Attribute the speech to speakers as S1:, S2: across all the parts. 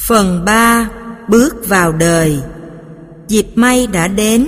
S1: Phần 3. Bước vào đời. Dịp may đã đến.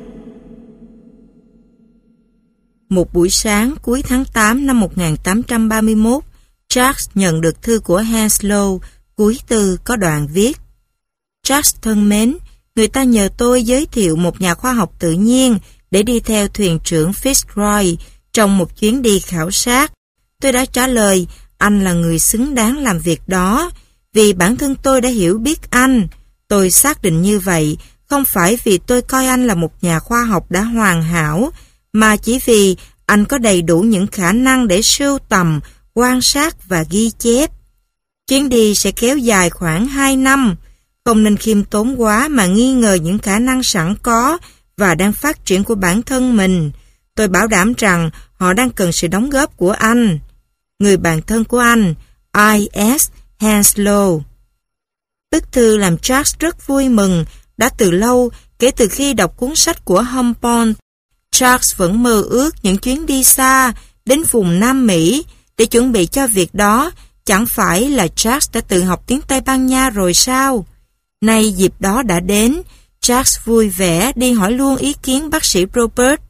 S1: Một buổi sáng cuối tháng 8 năm 1831, Charles nhận được thư của Henslow. Cuối thư có đoạn viết: Charles thân mến, người ta nhờ tôi giới thiệu một nhà khoa học tự nhiên để đi theo thuyền trưởng Fitzroy trong một chuyến đi khảo sát. Tôi đã trả lời anh là người xứng đáng làm việc đó, vì bản thân tôi đã hiểu biết anh. Tôi xác định như vậy không phải vì tôi coi anh là một nhà khoa học đã hoàn hảo, mà chỉ vì anh có đầy đủ những khả năng để sưu tầm, quan sát và ghi chép. Chuyến đi sẽ kéo dài khoảng 2 năm. Không nên khiêm tốn quá mà nghi ngờ những khả năng sẵn có và đang phát triển của bản thân mình. Tôi bảo đảm rằng họ đang cần sự đóng góp của anh. Người bạn thân của anh, I.S. Henslow. Bức thư làm Charles rất vui mừng. Đã từ lâu, kể từ khi đọc cuốn sách của Humboldt, Charles vẫn mơ ước những chuyến đi xa đến vùng Nam Mỹ. Để chuẩn bị cho việc đó, chẳng phải là Charles đã tự học tiếng Tây Ban Nha rồi sao? Nay dịp đó đã đến, Charles vui vẻ đi hỏi luôn ý kiến bác sĩ Robert.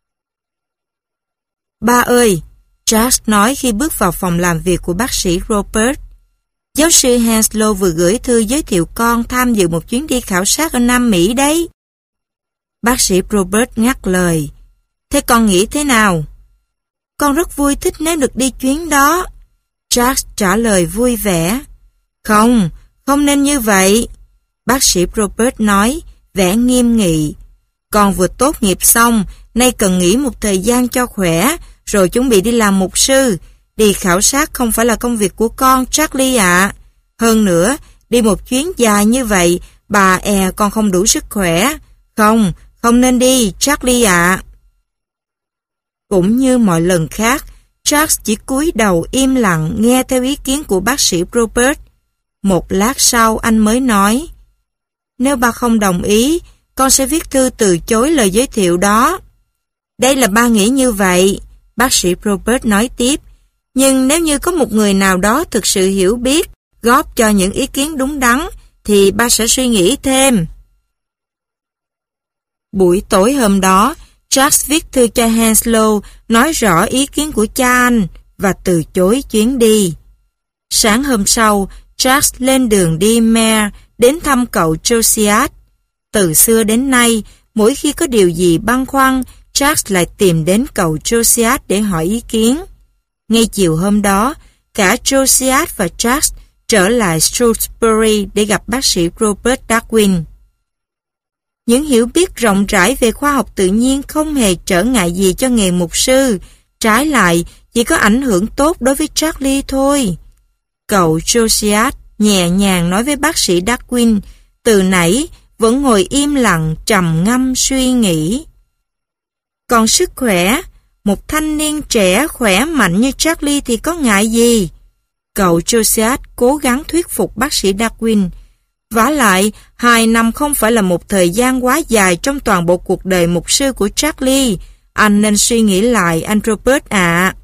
S1: Ba ơi, Charles nói khi bước vào phòng làm việc của bác sĩ Robert, giáo sư Henslow vừa gửi thư giới thiệu con tham dự một chuyến đi khảo sát ở Nam Mỹ đấy. Bác sĩ Robert ngắt lời. Thế con nghĩ thế nào? Con rất vui thích nếu được đi chuyến đó. Charles trả lời vui vẻ. Không nên như vậy. Bác sĩ Robert nói, vẻ nghiêm nghị. Con vừa tốt nghiệp xong, nay cần nghỉ một thời gian cho khỏe, rồi chuẩn bị đi làm mục sư. Đi khảo sát không phải là công việc của con, Charlie ạ. Hơn nữa, đi một chuyến dài như vậy, bà con không đủ sức khỏe. Không nên đi, Charlie ạ. Cũng như mọi lần khác, Charles chỉ cúi đầu im lặng nghe theo ý kiến của bác sĩ Robert. Một lát sau anh mới nói, nếu ba không đồng ý, con sẽ viết thư từ chối lời giới thiệu đó. Đây là ba nghĩ như vậy, bác sĩ Robert nói tiếp. Nhưng nếu như có một người nào đó thực sự hiểu biết, góp cho những ý kiến đúng đắn, thì ba sẽ suy nghĩ thêm. Buổi tối hôm đó, Charles viết thư cho Henslow nói rõ ý kiến của cha anh và từ chối chuyến đi. Sáng hôm sau, Charles lên đường đi Maine đến thăm cậu Josiah. Từ xưa đến nay, mỗi khi có điều gì băn khoăn, Charles lại tìm đến cậu Josiah để hỏi ý kiến. Ngay chiều hôm đó, cả Josiah và Charles trở lại Shrewsbury để gặp bác sĩ Robert Darwin. Những hiểu biết rộng rãi về khoa học tự nhiên không hề trở ngại gì cho nghề mục sư, trái lại chỉ có ảnh hưởng tốt đối với Charlie thôi. Cậu Josiah nhẹ nhàng nói với bác sĩ Darwin, từ nãy vẫn ngồi im lặng trầm ngâm suy nghĩ. Còn sức khỏe, một thanh niên trẻ khỏe mạnh như Charlie thì có ngại gì? Cậu Josiah cố gắng thuyết phục bác sĩ Darwin. Vả lại, 2 năm không phải là một thời gian quá dài trong toàn bộ cuộc đời mục sư của Charlie. Anh nên suy nghĩ lại, anh Robert ạ.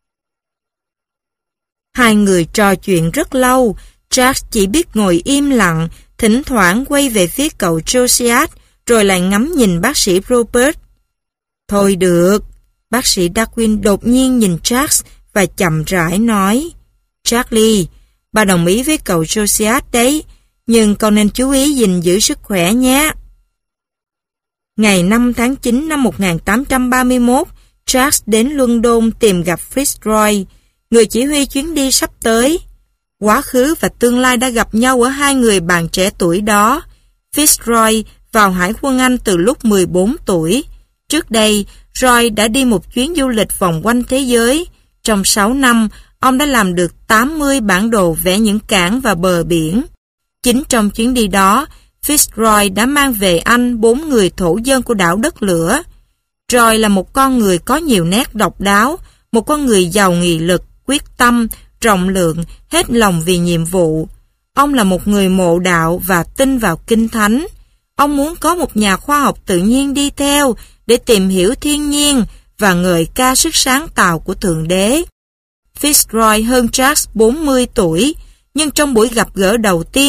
S1: Hai người trò chuyện rất lâu. Charles chỉ biết ngồi im lặng, thỉnh thoảng quay về phía cậu Josiah, rồi lại ngắm nhìn bác sĩ Robert. Thôi được, bác sĩ Darwin đột nhiên nhìn Charles và chậm rãi nói, Charlie, bà đồng ý với cậu Josiah đấy, nhưng con nên chú ý gìn giữ sức khỏe nhé. Ngày 5 tháng 9 năm 1831, Charles đến London tìm gặp Fitzroy, người chỉ huy chuyến đi sắp tới. Quá khứ và tương lai đã gặp nhau ở hai người bạn trẻ tuổi đó. Fitzroy vào hải quân Anh từ lúc 14 tuổi. Trước đây, Roy đã đi một chuyến du lịch vòng quanh thế giới. Trong 6 năm, ông đã làm được 80 bản đồ vẽ những cảng và bờ biển. Chính trong chuyến đi đó, Fitzroy đã mang về Anh 4 người thổ dân của đảo Đất Lửa. Roy là một con người có nhiều nét độc đáo, một con người giàu nghị lực, quyết tâm, rộng lượng, hết lòng vì nhiệm vụ. Ông là một người mộ đạo và tin vào kinh thánh. Ông muốn có một nhà khoa học tự nhiên đi theo để tìm hiểu thiên nhiên và ngợi ca sức sáng tạo của Thượng Đế. Fitzroy hơn Charles 40 tuổi, nhưng trong buổi gặp gỡ đầu tiên,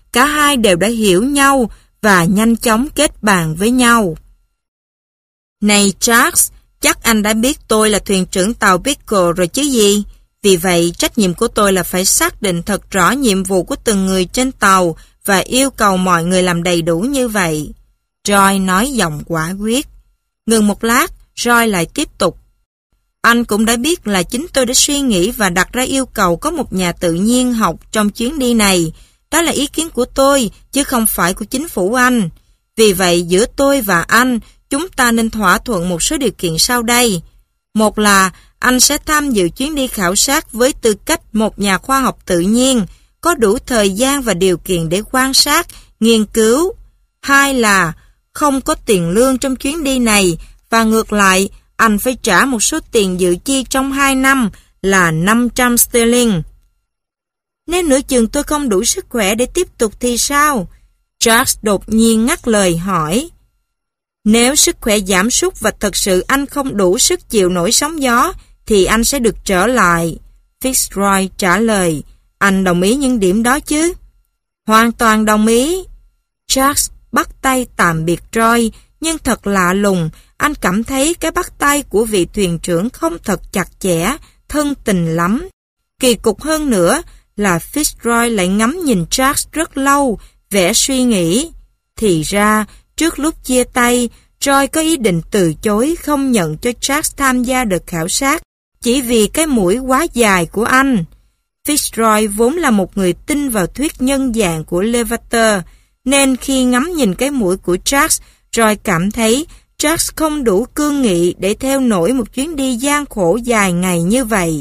S1: cả hai đều đã hiểu nhau và nhanh chóng kết bạn với nhau. Này Charles, chắc anh đã biết tôi là thuyền trưởng tàu Beagle rồi chứ gì? Vì vậy, trách nhiệm của tôi là phải xác định thật rõ nhiệm vụ của từng người trên tàu và yêu cầu mọi người làm đầy đủ như vậy. Roy nói giọng quả quyết. Ngừng một lát, Roy lại tiếp tục. Anh cũng đã biết là chính tôi đã suy nghĩ và đặt ra yêu cầu có một nhà tự nhiên học trong chuyến đi này. Đó là ý kiến của tôi, chứ không phải của chính phủ Anh. Vì vậy, giữa tôi và anh, chúng ta nên thỏa thuận một số điều kiện sau đây. Một là, anh sẽ tham dự chuyến đi khảo sát với tư cách một nhà khoa học tự nhiên, có đủ thời gian và điều kiện để quan sát, nghiên cứu. Hai là, không có tiền lương trong chuyến đi này, và ngược lại, anh phải trả một số tiền dự chi trong 2 năm là 500 sterling. Nếu nửa chừng tôi không đủ sức khỏe để tiếp tục thì sao? Charles đột nhiên ngắt lời hỏi. Nếu sức khỏe giảm sút và thật sự anh không đủ sức chịu nổi sóng gió, thì anh sẽ được trở lại. Fitzroy trả lời. Anh đồng ý những điểm đó chứ? Hoàn toàn đồng ý. Charles bắt tay tạm biệt Roy, nhưng thật lạ lùng, anh cảm thấy cái bắt tay của vị thuyền trưởng không thật chặt chẽ, thân tình lắm. Kỳ cục hơn nữa là Fitzroy lại ngắm nhìn Charles rất lâu, vẻ suy nghĩ. Thì ra, trước lúc chia tay, Roy có ý định từ chối không nhận cho Charles tham gia đợt khảo sát, chỉ vì cái mũi quá dài của anh. Fitzroy vốn là một người tin vào thuyết nhân dạng của Lavater, nên khi ngắm nhìn cái mũi của Charles, Roy cảm thấy Charles không đủ cương nghị để theo nổi một chuyến đi gian khổ dài ngày như vậy.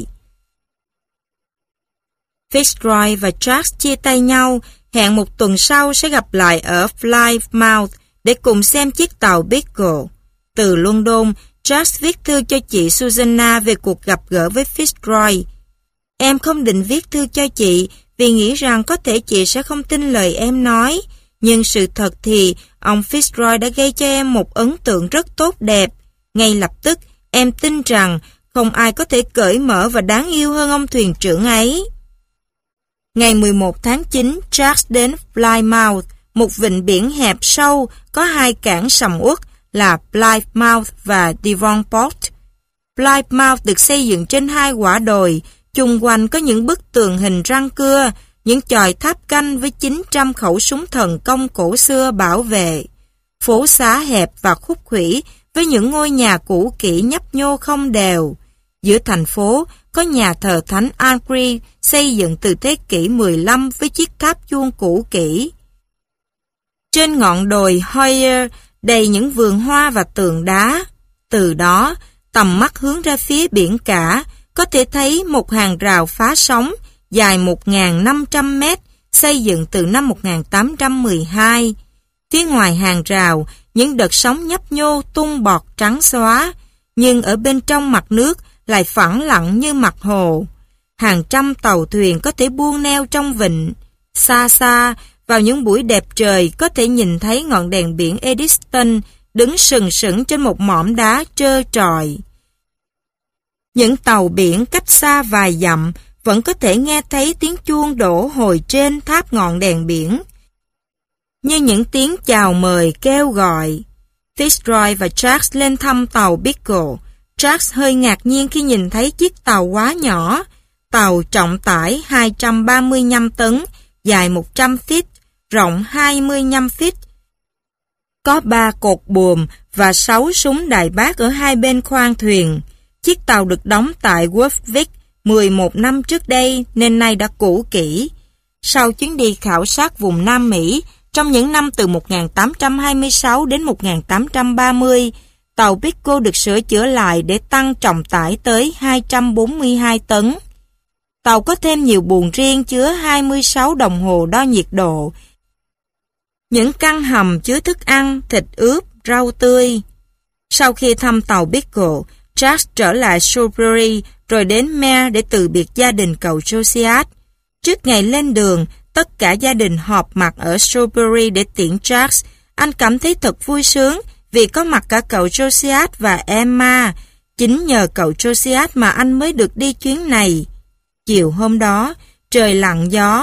S1: Fitzroy và Charles chia tay nhau, hẹn một tuần sau sẽ gặp lại ở Plymouth để cùng xem chiếc tàu Beagle. Từ London, Charles viết thư cho chị Susanna về cuộc gặp gỡ với Fitzroy. Em không định viết thư cho chị vì nghĩ rằng có thể chị sẽ không tin lời em nói, nhưng sự thật thì ông Fitzroy đã gây cho em một ấn tượng rất tốt đẹp. Ngay lập tức, em tin rằng không ai có thể cởi mở và đáng yêu hơn ông thuyền trưởng ấy. Ngày 11 tháng 9, Charles đến Plymouth, một vịnh biển hẹp sâu, có 2 cảng sầm uất là Plymouth và Devonport. Plymouth được xây dựng trên 2 quả đồi, chung quanh có những bức tường hình răng cưa, những chòi tháp canh với 900 khẩu súng thần công cổ xưa bảo vệ. Phố xá hẹp và khúc khuỷu với những ngôi nhà cũ kỹ nhấp nhô không đều. Giữa thành phố có nhà thờ Thánh Angry xây dựng từ thế kỷ 15 với chiếc tháp chuông cũ kỹ. Trên ngọn đồi Hoyer đầy những vườn hoa và tường đá. Từ đó, tầm mắt hướng ra phía biển cả, có thể thấy một hàng rào phá sóng dài 1.500 mét, xây dựng từ năm 1812. Phía ngoài hàng rào, những đợt sóng nhấp nhô tung bọt trắng xóa, nhưng ở bên trong mặt nước lại phẳng lặng như mặt hồ. Hàng trăm tàu thuyền có thể buông neo trong vịnh. Xa xa, vào những buổi đẹp trời có thể nhìn thấy ngọn đèn biển Eddystone đứng sừng sững trên một mỏm đá trơ trọi. Những tàu biển cách xa vài dặm vẫn có thể nghe thấy tiếng chuông đổ hồi trên tháp ngọn đèn biển, như những tiếng chào mời kêu gọi. Fitzroy và Charles lên thăm tàu Beagle. Charles hơi ngạc nhiên khi nhìn thấy chiếc tàu quá nhỏ. Tàu trọng tải 235 tấn, dài 100 feet, rộng 25 feet. Có 3 cột buồm và 6 súng đại bác ở hai bên khoang thuyền. Chiếc tàu được đóng tại Warwick 11 năm trước đây nên nay đã cũ kỹ. Sau chuyến đi khảo sát vùng Nam Mỹ, trong những năm từ 1826 đến 1830, tàu Beagle được sửa chữa lại để tăng trọng tải tới 242 tấn. Tàu có thêm nhiều buồng riêng chứa 26 đồng hồ đo nhiệt độ, những căn hầm chứa thức ăn, thịt ướp, rau tươi. Sau khi thăm tàu Beagle, Charles trở lại Shrewsbury rồi đến Maer để từ biệt gia đình cậu Josiah. Trước ngày lên đường, tất cả gia đình họp mặt ở Shrewsbury để tiễn Charles. Anh cảm thấy thật vui sướng vì có mặt cả cậu Josiah và Emma. Chính nhờ cậu Josiah mà anh mới được đi chuyến này. Chiều hôm đó, trời lặng gió,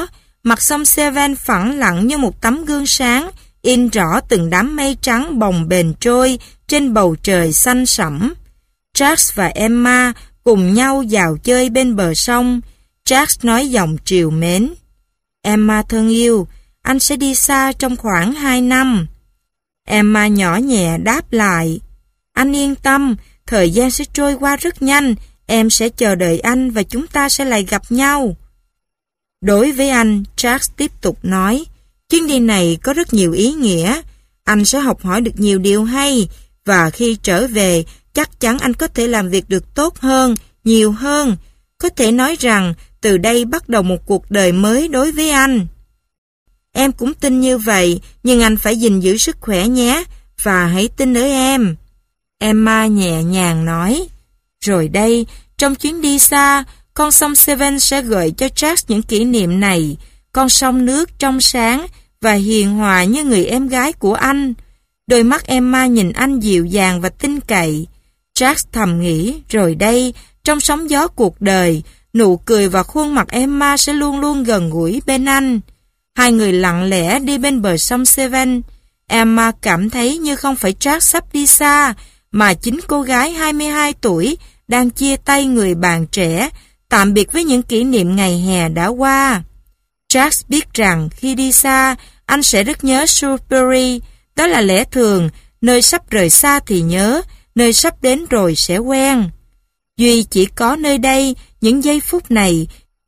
S1: mặt sông Severn phẳng lặng như một tấm gương sáng, in rõ từng đám mây trắng bồng bềnh trôi trên bầu trời xanh sẫm. Charles và Emma cùng nhau vào chơi bên bờ sông. Charles nói giọng trìu mến: "Emma thân yêu, anh sẽ đi xa trong khoảng 2 năm. Emma nhỏ nhẹ đáp lại: "Anh yên tâm, thời gian sẽ trôi qua rất nhanh, em sẽ chờ đợi anh và chúng ta sẽ lại gặp nhau." Đối với anh, Charles tiếp tục nói, chuyến đi này có rất nhiều ý nghĩa. Anh sẽ học hỏi được nhiều điều hay, và khi trở về, chắc chắn anh có thể làm việc được tốt hơn, nhiều hơn. Có thể nói rằng, từ đây bắt đầu một cuộc đời mới đối với anh. Em cũng tin như vậy, nhưng anh phải gìn giữ sức khỏe nhé, và hãy tin ở em. Emma nhẹ nhàng nói. Rồi đây, trong chuyến đi xa, con sông Severn sẽ gợi cho Charles những kỷ niệm này, con sông nước trong sáng và hiền hòa như người em gái của anh. Đôi mắt Emma nhìn anh dịu dàng và tin cậy. Charles thầm nghĩ, rồi đây, trong sóng gió cuộc đời, nụ cười và khuôn mặt Emma sẽ luôn luôn gần gũi bên anh. Hai người lặng lẽ đi bên bờ sông Severn. Emma cảm thấy như không phải Charles sắp đi xa, mà chính cô gái 22 tuổi đang chia tay người bạn trẻ, tạm biệt với những kỷ niệm ngày hè đã qua. Charles biết rằng khi đi xa, anh sẽ rất nhớ Shrewsbury. Đó là lẽ thường, nơi sắp rời xa thì nhớ, nơi sắp đến rồi sẽ quen. Duy chỉ có nơi đây, những giây phút này.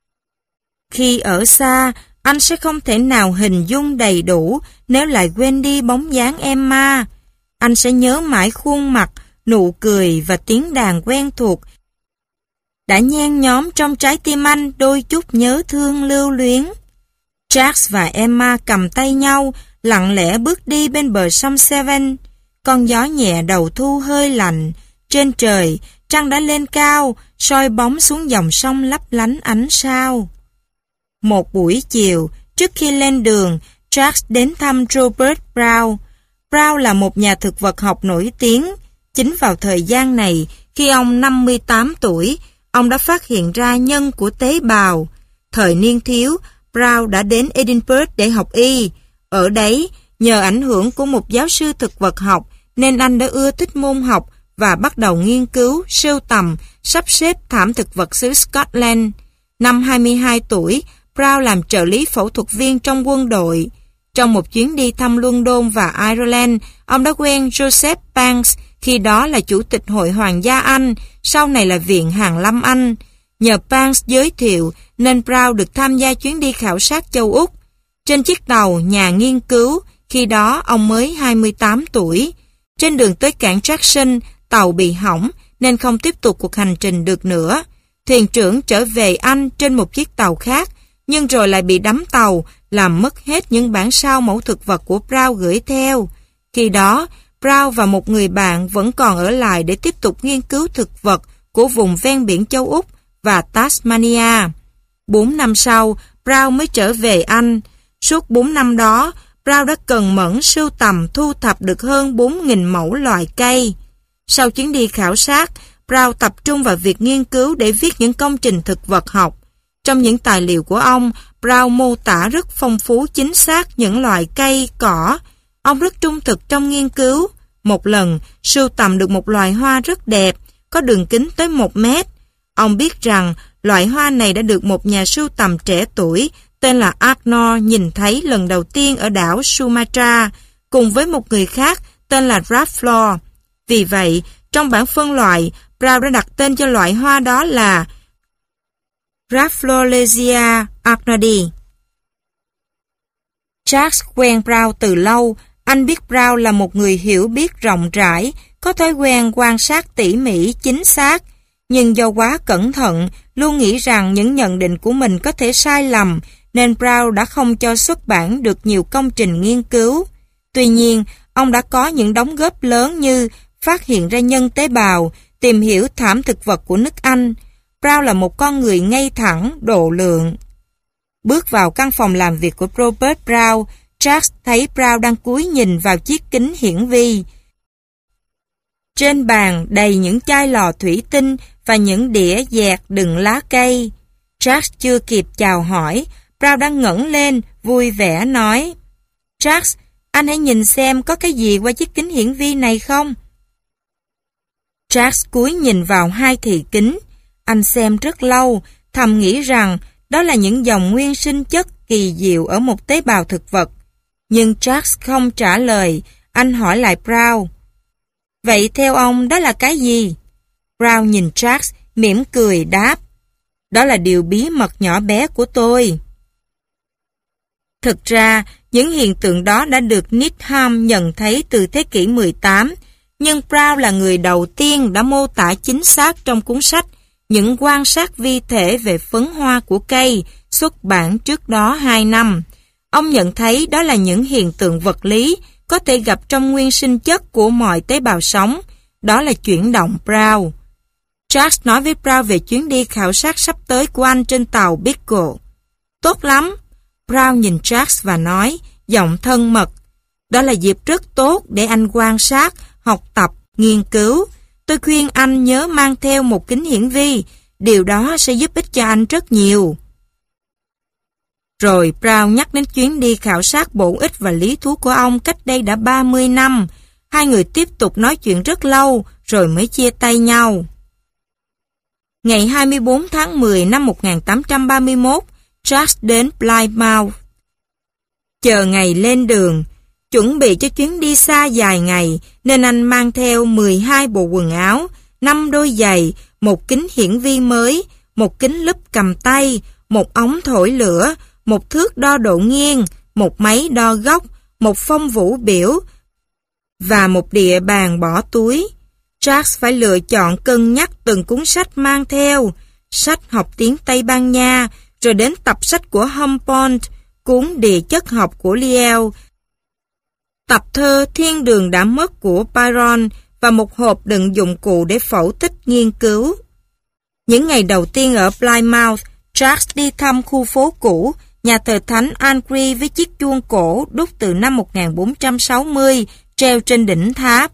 S1: Khi ở xa, anh sẽ không thể nào hình dung đầy đủ nếu lại quên đi bóng dáng Emma. Anh sẽ nhớ mãi khuôn mặt, nụ cười và tiếng đàn quen thuộc đã nhen nhóm trong trái tim anh đôi chút nhớ thương lưu luyến. Charles và Emma cầm tay nhau, lặng lẽ bước đi bên bờ sông Severn. Con gió nhẹ đầu thu hơi lạnh. Trên trời, trăng đã lên cao, soi bóng xuống dòng sông lấp lánh ánh sao. Một buổi chiều, trước khi lên đường, Charles đến thăm Robert Brown. Brown là một nhà thực vật học nổi tiếng. Chính vào thời gian này, khi ông 58 tuổi, ông đã phát hiện ra nhân của tế bào. Thời niên thiếu, Brown đã đến Edinburgh để học y. Ở đấy, nhờ ảnh hưởng của một giáo sư thực vật học, nên anh đã ưa thích môn học và bắt đầu nghiên cứu, sưu tầm, sắp xếp thảm thực vật xứ Scotland. Năm 22 tuổi, Brown làm trợ lý phẫu thuật viên trong quân đội. Trong một chuyến đi thăm London và Ireland, ông đã quen Joseph Banks, khi đó là Chủ tịch Hội Hoàng gia Anh, sau này là Viện Hàn Lâm Anh. Nhờ Banks giới thiệu nên Brown được tham gia chuyến đi khảo sát châu Úc. Trên chiếc tàu nhà nghiên cứu, khi đó ông mới 28 tuổi. Trên đường tới cảng Jackson, tàu bị hỏng nên không tiếp tục cuộc hành trình được nữa. Thuyền trưởng trở về Anh trên một chiếc tàu khác, nhưng rồi lại bị đắm tàu, làm mất hết những bản sao mẫu thực vật của Brown gửi theo. Khi đó, Brown và một người bạn vẫn còn ở lại để tiếp tục nghiên cứu thực vật của vùng ven biển châu Úc và Tasmania. 4 năm sau, Brown mới trở về Anh. Suốt 4 năm đó, Brown đã cần mẫn sưu tầm thu thập được hơn 4.000 mẫu loài cây. Sau chuyến đi khảo sát, Brown tập trung vào việc nghiên cứu để viết những công trình thực vật học. Trong những tài liệu của ông, Brown mô tả rất phong phú chính xác những loại cây, cỏ. Ông rất trung thực trong nghiên cứu. Một lần, sưu tầm được một loài hoa rất đẹp, có đường kính tới 1 mét. Ông biết rằng loại hoa này đã được một nhà sưu tầm trẻ tuổi tên là Arnott nhìn thấy lần đầu tiên ở đảo Sumatra, cùng với một người khác tên là Raffleur. Vì vậy, trong bảng phân loại, Brown đã đặt tên cho loại hoa đó là Rafflesia arnoldi. Charles quen Brown từ lâu. Anh biết Brown là một người hiểu biết rộng rãi, có thói quen quan sát tỉ mỉ, chính xác. Nhưng do quá cẩn thận, luôn nghĩ rằng những nhận định của mình có thể sai lầm, nên Brown đã không cho xuất bản được nhiều công trình nghiên cứu. Tuy nhiên, ông đã có những đóng góp lớn như phát hiện ra nhân tế bào, tìm hiểu thảm thực vật của nước Anh. Brown là một con người ngay thẳng, độ lượng. Bước vào căn phòng làm việc của Robert Brown, Charles thấy Brown đang cúi nhìn vào chiếc kính hiển vi. Trên bàn đầy những chai lò thủy tinh và những đĩa dẹt đựng lá cây. Charles chưa kịp chào hỏi, Brown đã ngẩng lên, vui vẻ nói, Charles, anh hãy nhìn xem có cái gì qua chiếc kính hiển vi này không? Charles cúi nhìn vào hai thị kính. Anh xem rất lâu, thầm nghĩ rằng đó là những dòng nguyên sinh chất kỳ diệu ở một tế bào thực vật. Nhưng Charles không trả lời, anh hỏi lại Brown. Vậy theo ông đó là cái gì? Brown nhìn Charles, mỉm cười đáp. Đó là điều bí mật nhỏ bé của tôi. Thực ra, những hiện tượng đó đã được Needham nhận thấy từ thế kỷ 18, nhưng Brown là người đầu tiên đã mô tả chính xác trong cuốn sách Những quan sát vi thể về phấn hoa của cây, xuất bản trước đó 2 năm. Ông nhận thấy đó là những hiện tượng vật lý có thể gặp trong nguyên sinh chất của mọi tế bào sống. Đó là chuyển động Brown. Charles nói với Brown về chuyến đi khảo sát sắp tới của anh trên tàu Beagle. Tốt lắm. Brown nhìn Charles và nói, giọng thân mật. Đó là dịp rất tốt để anh quan sát, học tập, nghiên cứu. Tôi khuyên anh nhớ mang theo một kính hiển vi. Điều đó sẽ giúp ích cho anh rất nhiều. Rồi Brown nhắc đến chuyến đi khảo sát bổ ích và lý thú của ông cách đây đã 30 năm. Hai người tiếp tục nói chuyện rất lâu rồi mới chia tay nhau. Ngày 24 tháng 10 năm 1831, Charles đến Plymouth. Chờ ngày lên đường, chuẩn bị cho chuyến đi xa dài ngày nên anh mang theo 12 bộ quần áo, 5 đôi giày, một kính hiển vi mới, một kính lúp cầm tay, một ống thổi lửa, một thước đo độ nghiêng, một máy đo góc, một phong vũ biểu và một địa bàn bỏ túi. Charles phải lựa chọn cân nhắc từng cuốn sách mang theo, sách học tiếng Tây Ban Nha, rồi đến tập sách của Humboldt, cuốn địa chất học của Lyell, tập thơ Thiên đường đã mất của Byron và một hộp đựng dụng cụ để phẫu tích nghiên cứu. Những ngày đầu tiên ở Plymouth, Charles đi thăm khu phố cũ, nhà thờ Thánh Angry với chiếc chuông cổ đúc từ năm 1460 treo trên đỉnh tháp.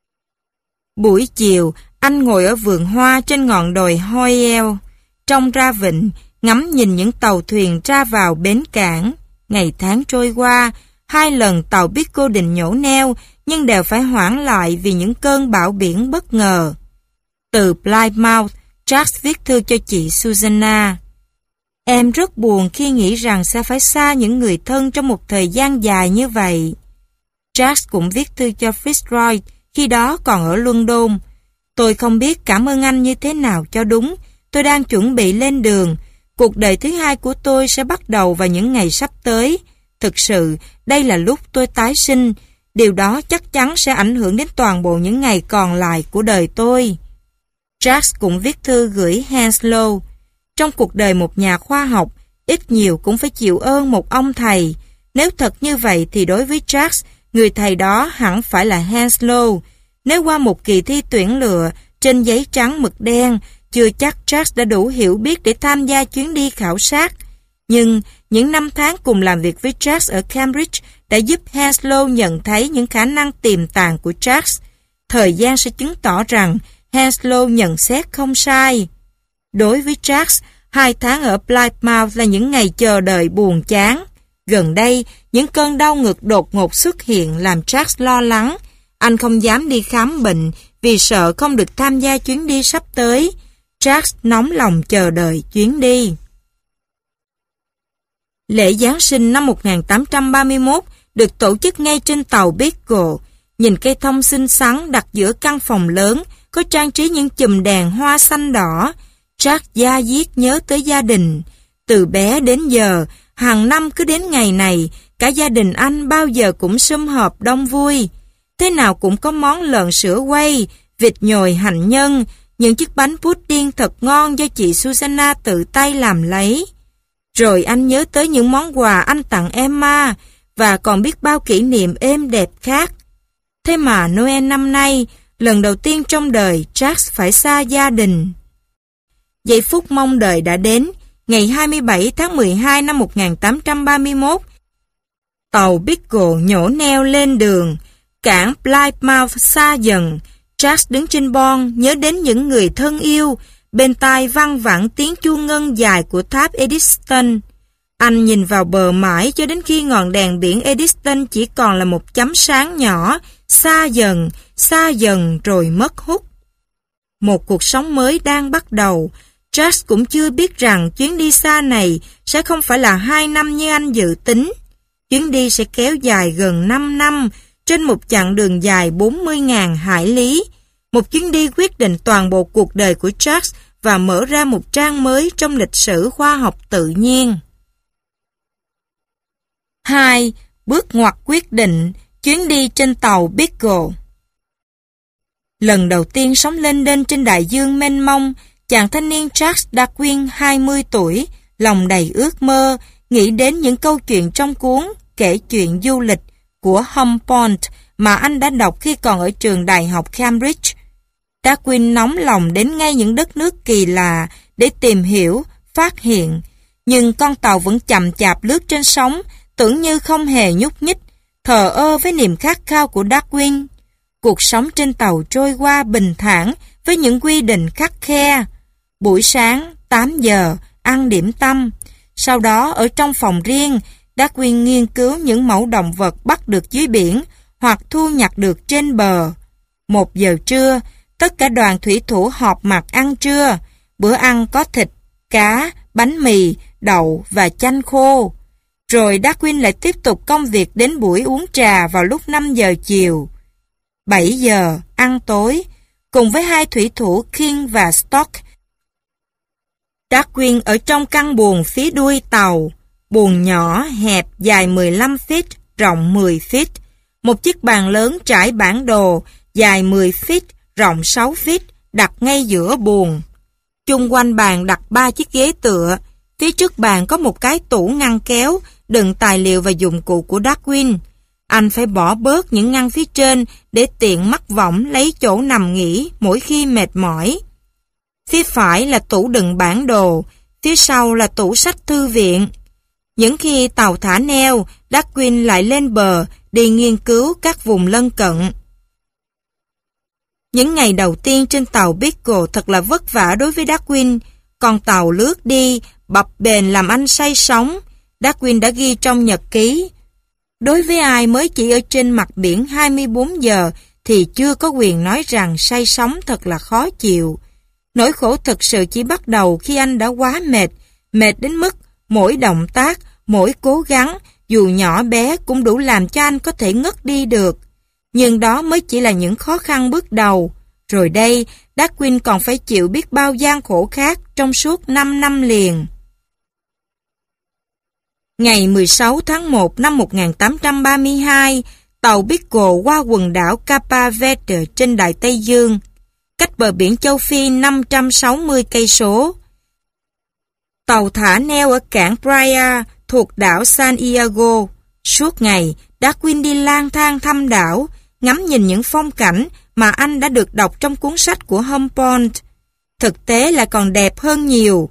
S1: Buổi chiều, anh ngồi ở vườn hoa trên ngọn đồi Hoyel, trông ra vịnh, ngắm nhìn những tàu thuyền ra vào bến cảng. Ngày tháng trôi qua, 2 lần tàu Beagle định nhổ neo, nhưng đều phải hoãn lại vì những cơn bão biển bất ngờ. Từ Plymouth, Charles viết thư cho chị Susanna. Em rất buồn khi nghĩ rằng sẽ phải xa những người thân trong một thời gian dài như vậy. Charles cũng viết thư cho Fitzroy, khi đó còn ở London. Tôi không biết cảm ơn anh như thế nào cho đúng. Tôi đang chuẩn bị lên đường. Cuộc đời thứ hai của tôi sẽ bắt đầu vào những ngày sắp tới. Thực sự, đây là lúc tôi tái sinh. Điều đó chắc chắn sẽ ảnh hưởng đến toàn bộ những ngày còn lại của đời tôi. Charles cũng viết thư gửi Henslow. Trong cuộc đời một nhà khoa học, ít nhiều cũng phải chịu ơn một ông thầy. Nếu thật như vậy thì đối với Charles, người thầy đó hẳn phải là Henslow. Nếu qua một kỳ thi tuyển lựa trên giấy trắng mực đen, chưa chắc Charles đã đủ hiểu biết để tham gia chuyến đi khảo sát. Nhưng những năm tháng cùng làm việc với Charles ở Cambridge đã giúp Henslow nhận thấy những khả năng tiềm tàng của Charles. Thời gian sẽ chứng tỏ rằng Henslow nhận xét không sai. Đối với Charles, 2 tháng ở Plymouth là những ngày chờ đợi buồn chán. Gần đây, những cơn đau ngực đột ngột xuất hiện làm Charles lo lắng. Anh không dám đi khám bệnh vì sợ không được tham gia chuyến đi sắp tới. Charles nóng lòng chờ đợi chuyến đi. Lễ Giáng sinh năm 1831 được tổ chức ngay trên tàu Beagle. Nhìn cây thông xinh xắn đặt giữa căn phòng lớn, có trang trí những chùm đèn hoa xanh đỏ. Charles da diết nhớ tới gia đình. Từ bé đến giờ, hàng năm cứ đến ngày này, cả gia đình anh bao giờ cũng sum họp đông vui. Thế nào cũng có món lợn sữa quay, vịt nhồi hạnh nhân, những chiếc bánh pudding thật ngon do chị Susanna tự tay làm lấy. Rồi anh nhớ tới những món quà anh tặng Emma, và còn biết bao kỷ niệm êm đẹp khác. Thế mà Noel năm nay, lần đầu tiên trong đời Charles phải xa gia đình. Giây phút mong đợi đã đến, ngày 27 tháng 12 năm 1831. Tàu Beagle nhổ neo lên đường, cảng Plymouth xa dần. Charles đứng trên bon nhớ đến những người thân yêu, bên tai văng vẳng tiếng chuông ngân dài của tháp Eddystone. Anh nhìn vào bờ mãi cho đến khi ngọn đèn biển Eddystone chỉ còn là một chấm sáng nhỏ, xa dần rồi mất hút. Một cuộc sống mới đang bắt đầu. Jack cũng chưa biết rằng chuyến đi xa này sẽ không phải là 2 năm như anh dự tính. Chuyến đi sẽ kéo dài gần 5 năm trên một chặng đường dài 40.000 hải lý. Một chuyến đi quyết định toàn bộ cuộc đời của Jack và mở ra một trang mới trong lịch sử khoa học tự nhiên. 2. Bước ngoặt quyết định, chuyến đi trên tàu Beagle. Lần đầu tiên sóng lênh đênh trên đại dương mênh mông, chàng thanh niên Charles Darwin 20 tuổi, lòng đầy ước mơ, nghĩ đến những câu chuyện trong cuốn Kể chuyện du lịch của Humboldt mà anh đã đọc khi còn ở trường đại học Cambridge. Darwin nóng lòng đến ngay những đất nước kỳ lạ để tìm hiểu, phát hiện, nhưng con tàu vẫn chậm chạp lướt trên sóng, tưởng như không hề nhúc nhích, thờ ơ với niềm khát khao của Darwin. Cuộc sống trên tàu trôi qua bình thản với những quy định khắt khe. Buổi sáng, 8 giờ, ăn điểm tâm. Sau đó, ở trong phòng riêng, Darwin nghiên cứu những mẫu động vật bắt được dưới biển hoặc thu nhặt được trên bờ. 1 giờ trưa, tất cả đoàn thủy thủ họp mặt ăn trưa. Bữa ăn có thịt, cá, bánh mì, đậu và chanh khô. Rồi Darwin lại tiếp tục công việc đến buổi uống trà vào lúc 5 giờ chiều. 7 giờ, ăn tối, cùng với 2 thủy thủ King và Stock. Darwin ở trong căn buồng phía đuôi tàu, buồng nhỏ, hẹp, dài 15 feet, rộng 10 feet. Một chiếc bàn lớn trải bản đồ, dài 10 feet, rộng 6 feet, đặt ngay giữa buồng. Chung quanh bàn đặt 3 chiếc ghế tựa. Phía trước bàn có một cái tủ ngăn kéo, đựng tài liệu và dụng cụ của Darwin. Anh phải bỏ bớt những ngăn phía trên để tiện mắc võng lấy chỗ nằm nghỉ mỗi khi mệt mỏi. Phía phải là tủ đựng bản đồ, phía sau là tủ sách thư viện. Những khi tàu thả neo, Darwin lại lên bờ đi nghiên cứu các vùng lân cận. Những ngày đầu tiên trên tàu Beagle thật là vất vả đối với Darwin. Con tàu lướt đi, bập bềnh làm anh say sóng. Darwin đã ghi trong nhật ký: đối với ai mới chỉ ở trên mặt biển 24 giờ thì chưa có quyền nói rằng say sóng thật là khó chịu. Nỗi khổ thực sự chỉ bắt đầu khi anh đã quá mệt đến mức mỗi động tác, mỗi cố gắng, dù nhỏ bé cũng đủ làm cho anh có thể ngất đi được. Nhưng đó mới chỉ là những khó khăn bước đầu. Rồi đây, Darwin còn phải chịu biết bao gian khổ khác trong suốt 5 năm liền. Ngày 16 tháng 1 năm 1832, tàu Beagle qua quần đảo Cape Verde trên Đại Tây Dương, cách bờ biển châu Phi 560 cây số. Tàu thả neo ở cảng Praia thuộc đảo San Diego. Suốt ngày, Darwin đi lang thang thăm đảo, ngắm nhìn những phong cảnh mà anh đã được đọc trong cuốn sách của Humboldt. Thực tế là còn đẹp hơn nhiều.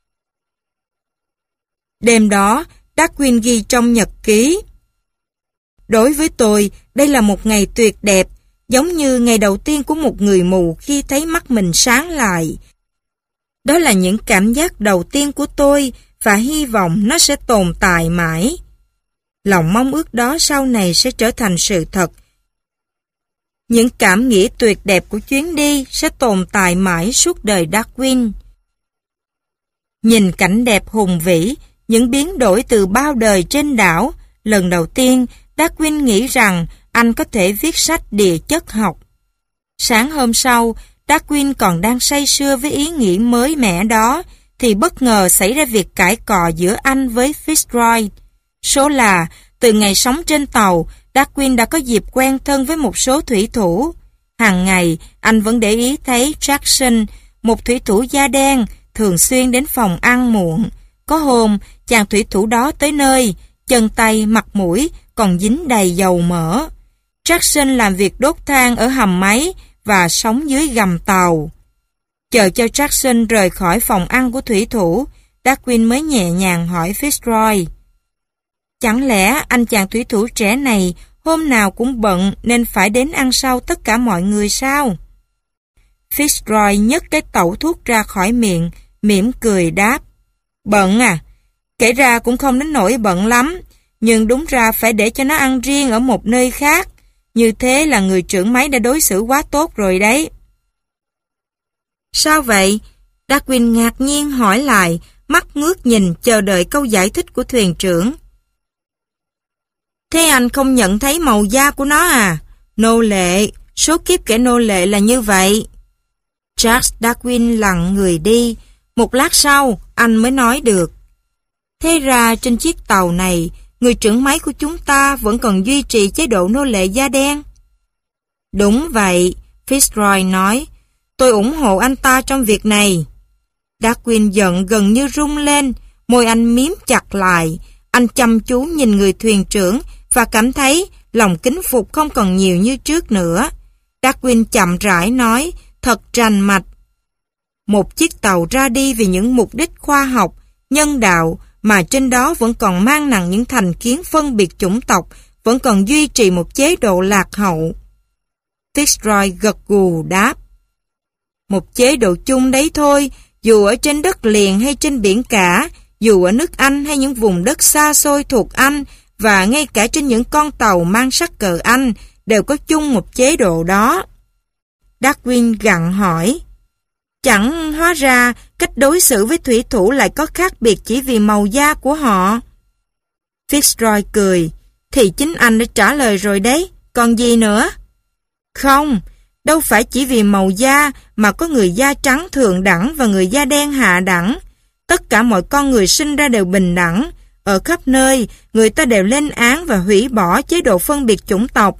S1: Đêm đó, Darwin ghi trong nhật ký: đối với tôi, đây là một ngày tuyệt đẹp, giống như ngày đầu tiên của một người mù khi thấy mắt mình sáng lại. Đó là những cảm giác đầu tiên của tôi và hy vọng nó sẽ tồn tại mãi. Lòng mong ước đó sau này sẽ trở thành sự thật. Những cảm nghĩ tuyệt đẹp của chuyến đi sẽ tồn tại mãi suốt đời Darwin. Nhìn cảnh đẹp hùng vĩ, những biến đổi từ bao đời trên đảo, lần đầu tiên Darwin nghĩ rằng anh có thể viết sách địa chất học. Sáng hôm sau, Darwin còn đang say sưa với ý nghĩ mới mẻ đó, thì bất ngờ xảy ra việc cãi cọ giữa anh với Fitzroy. Số là, từ ngày sống trên tàu, Darwin đã có dịp quen thân với một số thủy thủ. Hàng ngày, anh vẫn để ý thấy Jackson, một thủy thủ da đen, thường xuyên đến phòng ăn muộn. Có hôm, chàng thủy thủ đó tới nơi, chân tay, mặt mũi còn dính đầy dầu mỡ. Jackson làm việc đốt than ở hầm máy và sống dưới gầm tàu. Chờ cho Jackson rời khỏi phòng ăn của thủy thủ, Darwin mới nhẹ nhàng hỏi Fitzroy: chẳng lẽ anh chàng thủy thủ trẻ này hôm nào cũng bận nên phải đến ăn sau tất cả mọi người sao? Fitzroy nhấc cái tẩu thuốc ra khỏi miệng, mỉm cười đáp: bận à? Kể ra cũng không đến nỗi bận lắm, nhưng đúng ra phải để cho nó ăn riêng ở một nơi khác. Như thế là người trưởng máy đã đối xử quá tốt rồi đấy. Sao vậy? Darwin ngạc nhiên hỏi lại, mắt ngước nhìn chờ đợi câu giải thích của thuyền trưởng. Thế anh không nhận thấy màu da của nó à? Nô lệ, số kiếp kẻ nô lệ là như vậy. Charles Darwin lặng người đi. Một lát sau, anh mới nói được. Thế ra trên chiếc tàu này, người trưởng máy của chúng ta vẫn còn duy trì chế độ nô lệ da đen. Đúng vậy, Fitzroy nói. Tôi ủng hộ anh ta trong việc này. Darwin giận gần như rung lên, môi anh miếm chặt lại. Anh chăm chú nhìn người thuyền trưởng và cảm thấy lòng kính phục không còn nhiều như trước nữa. Darwin chậm rãi nói, thật rành mạch. Một chiếc tàu ra đi vì những mục đích khoa học, nhân đạo, mà trên đó vẫn còn mang nặng những thành kiến phân biệt chủng tộc, vẫn còn duy trì một chế độ lạc hậu. Fitzroy gật gù đáp. Một chế độ chung đấy thôi, dù ở trên đất liền hay trên biển cả, dù ở nước Anh hay những vùng đất xa xôi thuộc Anh, và ngay cả trên những con tàu mang sắc cờ Anh, đều có chung một chế độ đó. Darwin gặng hỏi. Chẳng hóa ra cách đối xử với thủy thủ lại có khác biệt chỉ vì màu da của họ. Fitzroy cười. Thì chính anh đã trả lời rồi đấy, còn gì nữa? Không, đâu phải chỉ vì màu da mà có người da trắng thượng đẳng và người da đen hạ đẳng. Tất cả mọi con người sinh ra đều bình đẳng. Ở khắp nơi, người ta đều lên án và hủy bỏ chế độ phân biệt chủng tộc.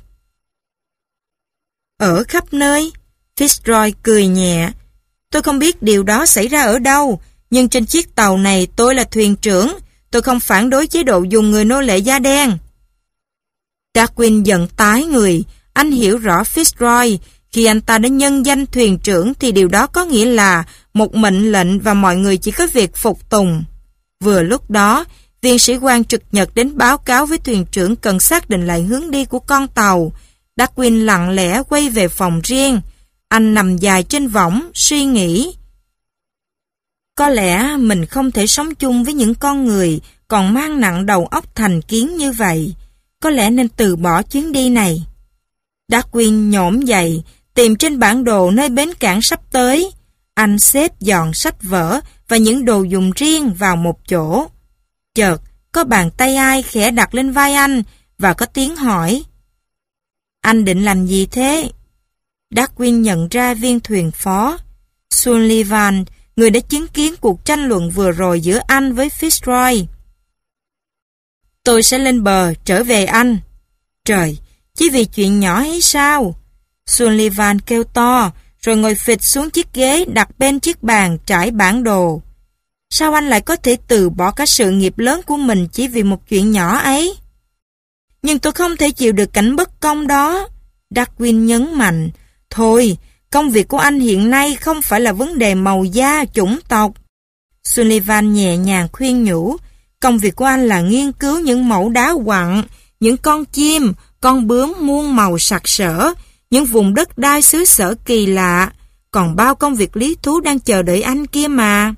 S1: Ở khắp nơi? Fitzroy cười nhẹ. Tôi không biết điều đó xảy ra ở đâu, nhưng trên chiếc tàu này tôi là thuyền trưởng. Tôi không phản đối chế độ dùng người nô lệ da đen. Darwin giận tái người. Anh hiểu rõ Fitzroy. Khi anh ta đã nhân danh thuyền trưởng thì điều đó có nghĩa là một mệnh lệnh và mọi người chỉ có việc phục tùng. Vừa lúc đó, viên sĩ quan trực nhật đến báo cáo với thuyền trưởng cần xác định lại hướng đi của con tàu. Darwin lặng lẽ quay về phòng riêng. Anh nằm dài trên võng, suy nghĩ. Có lẽ mình không thể sống chung với những con người còn mang nặng đầu óc thành kiến như vậy. Có lẽ nên từ bỏ chuyến đi này. Darwin nhổm dậy, tìm trên bản đồ nơi bến cảng sắp tới. Anh xếp dọn sách vở và những đồ dùng riêng vào một chỗ. Chợt, có bàn tay ai khẽ đặt lên vai anh và có tiếng hỏi. Anh định làm gì thế? Darwin nhận ra viên thuyền phó, Sullivan, người đã chứng kiến cuộc tranh luận vừa rồi giữa anh với Fitzroy. Tôi sẽ lên bờ, trở về anh. Trời, chỉ vì chuyện nhỏ hay sao? Sullivan kêu to, rồi ngồi phịch xuống chiếc ghế đặt bên chiếc bàn trải bản đồ. Sao anh lại có thể từ bỏ cả sự nghiệp lớn của mình chỉ vì một chuyện nhỏ ấy? Nhưng tôi không thể chịu được cảnh bất công đó. Darwin nhấn mạnh. Thôi, công việc của anh hiện nay không phải là vấn đề màu da, chủng tộc. Sullivan nhẹ nhàng khuyên nhủ. Công việc của anh là nghiên cứu những mẫu đá quặng, những con chim, con bướm muôn màu sặc sỡ, những vùng đất đai xứ sở kỳ lạ. Còn bao công việc lý thú đang chờ đợi anh kia mà.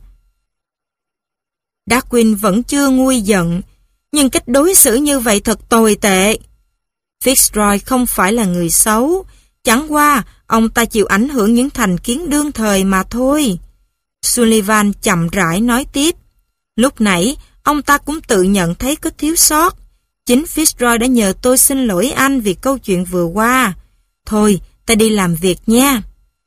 S1: Darwin vẫn chưa nguôi giận, nhưng cách đối xử như vậy thật tồi tệ. Fitzroy không phải là người xấu, chẳng qua ông ta chịu ảnh hưởng những thành kiến đương thời mà thôi. Sullivan chậm rãi nói tiếp. Lúc nãy, ông ta cũng tự nhận thấy có thiếu sót. Chính Fitzroy đã nhờ tôi xin lỗi anh vì câu chuyện vừa qua. Thôi, ta đi làm việc nha.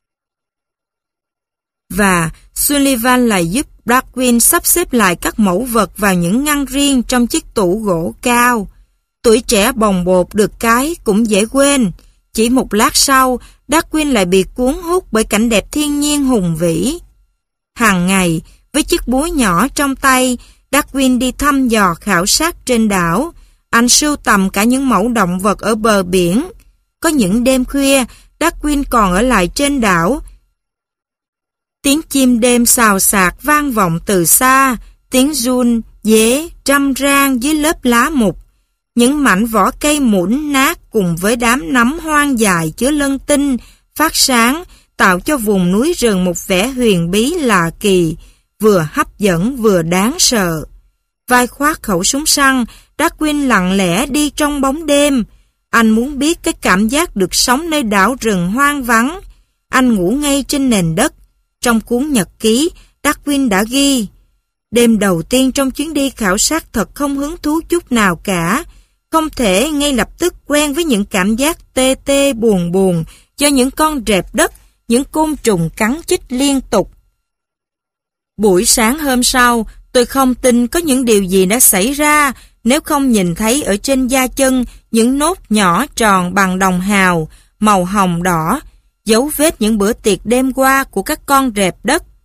S1: Và Sullivan lại giúp Darwin sắp xếp lại các mẫu vật vào những ngăn riêng trong chiếc tủ gỗ cao. Tuổi trẻ bồng bột được cái cũng dễ quên. Chỉ một lát sau, Darwin lại bị cuốn hút bởi cảnh đẹp thiên nhiên hùng vĩ. Hàng ngày, với chiếc búa nhỏ trong tay, Darwin đi thăm dò khảo sát trên đảo. Anh sưu tầm cả những mẫu động vật ở bờ biển. Có những đêm khuya, Darwin còn ở lại trên đảo. Tiếng chim đêm xào xạc vang vọng từ xa, tiếng giun, dế, râm ran dưới lớp lá mục. Những mảnh vỏ cây mủn nát cùng với đám nấm hoang dài chứa lân tinh, phát sáng, tạo cho vùng núi rừng một vẻ huyền bí lạ kỳ, vừa hấp dẫn vừa đáng sợ. vai khoác khẩu súng săn, Darwin lặng lẽ đi trong bóng đêm. Anh muốn biết cái cảm giác được sống nơi đảo rừng hoang vắng. Anh ngủ ngay trên nền đất. Trong cuốn nhật ký, Darwin đã ghi: đêm đầu tiên trong chuyến đi khảo sát thật không hứng thú chút nào cả. Không thể ngay lập tức quen với những cảm giác tê tê buồn buồn do những con rệp đất, những côn trùng cắn chích liên tục. Buổi sáng hôm sau, tôi không tin có những điều gì đã xảy ra nếu không nhìn thấy ở trên da chân những nốt nhỏ tròn bằng đồng hào, màu hồng đỏ, dấu vết những bữa tiệc đêm qua của các con rệp đất.